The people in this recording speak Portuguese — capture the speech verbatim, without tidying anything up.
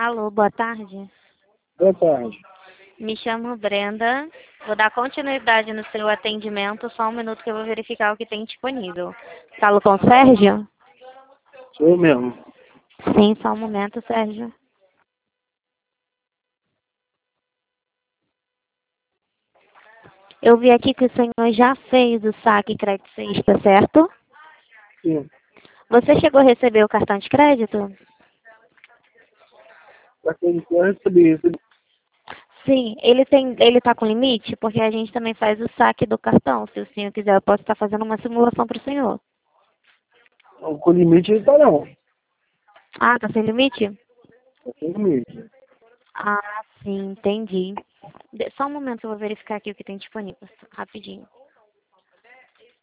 Alô, boa tarde. Boa tarde. Me chamo Brenda. Vou dar continuidade no seu atendimento. Só um minuto que eu vou verificar o que tem disponível. Falo com o Sérgio? Sou eu mesmo. Sim, só um momento, Sérgio. Eu vi aqui que o senhor já fez o saque crédito sexta, certo? Sim. Você chegou a receber o cartão de crédito? Daquele que eu recebi, recebi. Sim, ele tem, ele tá com limite, porque a gente também faz o saque do cartão. Se o senhor quiser, eu posso estar fazendo uma simulação para o senhor. Não, com limite ele tá não. Ah, tá sem limite? Tá sem limite. Ah, sim, entendi. De- Só um momento, eu vou verificar aqui o que tem disponível. Rapidinho.